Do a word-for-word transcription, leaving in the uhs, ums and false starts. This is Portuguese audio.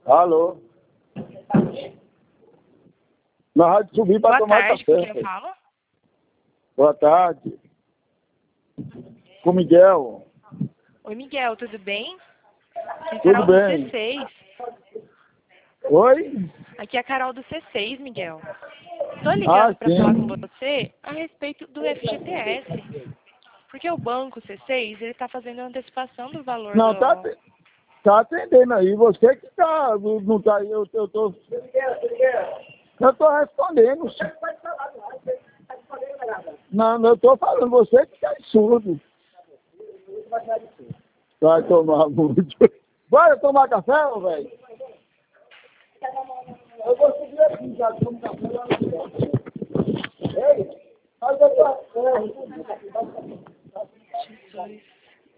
Alô? Na rádio subir para tomar tarde, café. Quem fala? Boa tarde. Com o Miguel. Oi, Miguel, tudo bem? Aqui é a Tudo Carol bem. do C seis. Oi? Aqui é a Carol do C seis, Miguel. Tô Ah, ligando para sim. falar com você a respeito do F G T S. Porque o banco C seis, ele tá fazendo a antecipação do valor Não, do... tá, ate- tá atendendo aí. Você que tá, não tá aí. Eu, eu tô... Eu tô respondendo. Não, não, eu tô falando. Você que tá surdo. Vai tomar muito. Bora tomar café, ô velho? Eu vou seguir aqui, já tomo café lá no... Ei, faz a tua...